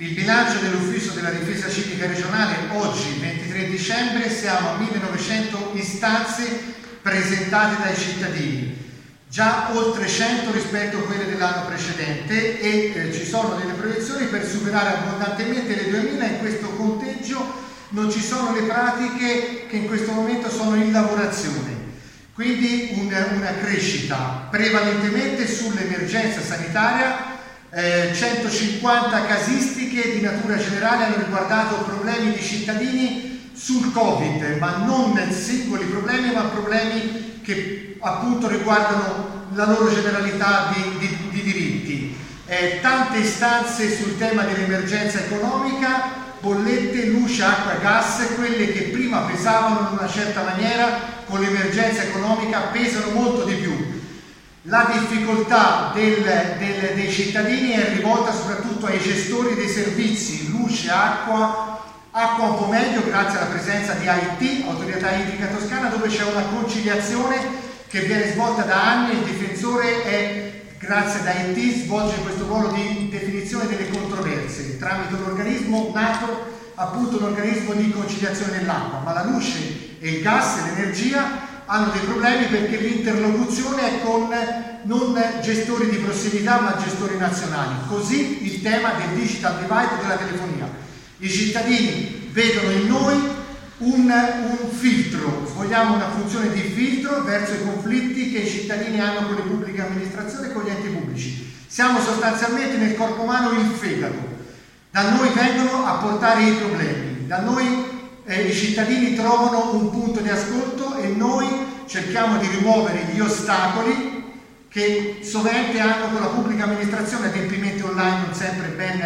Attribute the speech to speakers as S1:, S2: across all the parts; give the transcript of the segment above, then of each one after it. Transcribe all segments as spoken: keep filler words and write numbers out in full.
S1: Il bilancio dell'Ufficio della Difesa Civica Regionale oggi, ventitré dicembre, siamo a millenovecento istanze presentate dai cittadini, già oltre cento rispetto a quelle dell'anno precedente e eh, ci sono delle proiezioni per superare abbondantemente le duemila. In questo conteggio non ci sono le pratiche che in questo momento sono in lavorazione, quindi una, una crescita prevalentemente sull'emergenza sanitaria. Eh, centocinquanta casistiche di natura generale hanno riguardato problemi di cittadini sul Covid, ma non singoli problemi, ma problemi che appunto riguardano la loro generalità di, di, di diritti. Eh, tante istanze sul tema dell'emergenza economica, bollette, luce, acqua e gas, quelle che prima pesavano in una certa maniera, con l'emergenza economica pesano molto di più. La difficoltà del, del, dei cittadini è rivolta soprattutto ai gestori dei servizi, luce, acqua, acqua un po' meglio grazie alla presenza di A I T, Autorità Idrica Toscana, dove c'è una conciliazione che viene svolta da anni. Il difensore è, grazie ad A I T, svolge questo ruolo di definizione delle controversie tramite un organismo nato appunto un organismo di conciliazione dell'acqua, ma la luce e il gas e l'energia hanno dei problemi perché l'interlocuzione è con non gestori di prossimità ma gestori nazionali. Così il tema del digital divide e della telefonia. I cittadini vedono in noi un, un filtro, vogliamo una funzione di filtro verso i conflitti che i cittadini hanno con le pubbliche amministrazioni e con gli enti pubblici. Siamo sostanzialmente nel corpo umano il fegato. Da noi vengono a portare i problemi, da noi Eh, i cittadini trovano un punto di ascolto e noi cerchiamo di rimuovere gli ostacoli che sovente hanno con la pubblica amministrazione, adempimenti online non sempre ben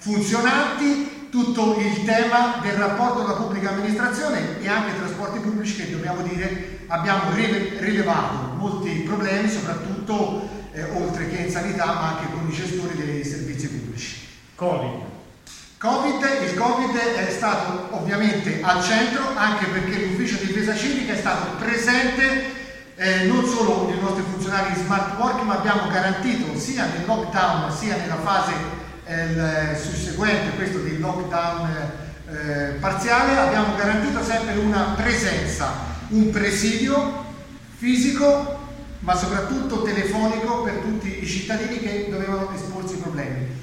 S1: funzionanti, tutto il tema del rapporto con la pubblica amministrazione e anche i trasporti pubblici che dobbiamo dire abbiamo rilevato molti problemi, soprattutto eh, oltre che in sanità ma anche con i gestori dei servizi pubblici.
S2: Covid.
S1: Covid, il Covid è stato ovviamente al centro anche perché l'Ufficio di Difesa Civica è stato presente eh, non solo nei nostri funzionari di smart work, ma abbiamo garantito sia nel lockdown sia nella fase eh, susseguente, questo del lockdown eh, parziale, abbiamo garantito sempre una presenza, un presidio fisico ma soprattutto telefonico per tutti i cittadini che dovevano esporsi ai problemi.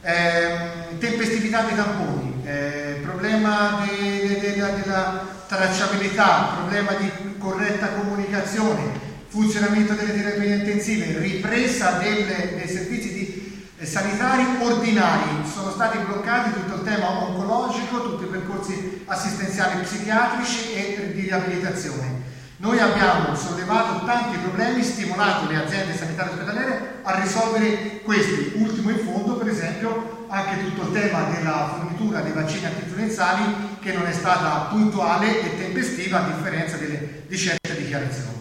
S1: Eh, tempestività dei tamponi, eh, problema de, de, de, de, della tracciabilità, problema di corretta comunicazione, funzionamento delle terapie intensive, ripresa delle, dei servizi di, eh, sanitari ordinari. Sono stati bloccati tutto il tema oncologico, tutti i percorsi assistenziali psichiatrici e di riabilitazione. Noi abbiamo sollevato tanti problemi, stimolato le aziende sanitarie ospedaliere a risolvere questi. Ultimo in fondo, per esempio, anche tutto il tema della fornitura dei vaccini antinfluenzali che non è stata puntuale e tempestiva a differenza delle, di certe dichiarazioni.